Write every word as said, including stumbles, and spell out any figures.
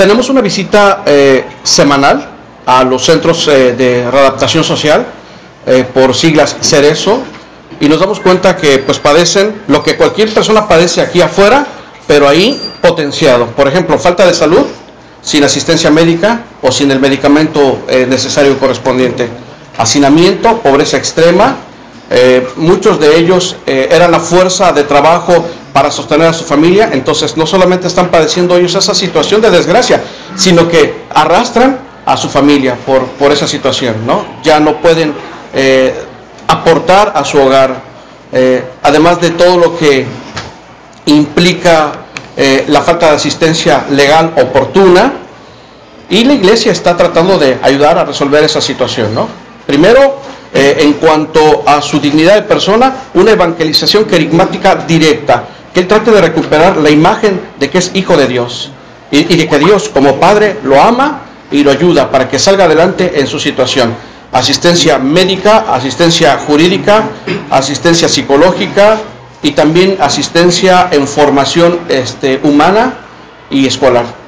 tenemos una visita eh, semanal a los centros eh, de readaptación social, eh, por siglas Cerezo, y nos damos cuenta que pues padecen lo que cualquier persona padece aquí afuera, pero ahí potenciado. Por ejemplo, falta de salud, sin asistencia médica o sin el medicamento eh, necesario y correspondiente. Hacinamiento, pobreza extrema. Eh, muchos de ellos eh, eran la fuerza de trabajo para sostener a su familia, entonces no solamente están padeciendo ellos esa situación de desgracia, sino que arrastran a su familia por, por esa situación, ¿no? Ya no pueden eh, aportar a su hogar, eh, además de todo lo que implica eh, la falta de asistencia legal oportuna, y la iglesia está tratando de ayudar a resolver esa situación, ¿no? Primero, eh, en cuanto a su dignidad de persona, una evangelización querigmática directa, que él trate de recuperar la imagen de que es hijo de Dios y, y de que Dios como Padre lo ama y lo ayuda para que salga adelante en su situación. Asistencia médica, asistencia jurídica, asistencia psicológica y también asistencia en formación este, humana y escolar.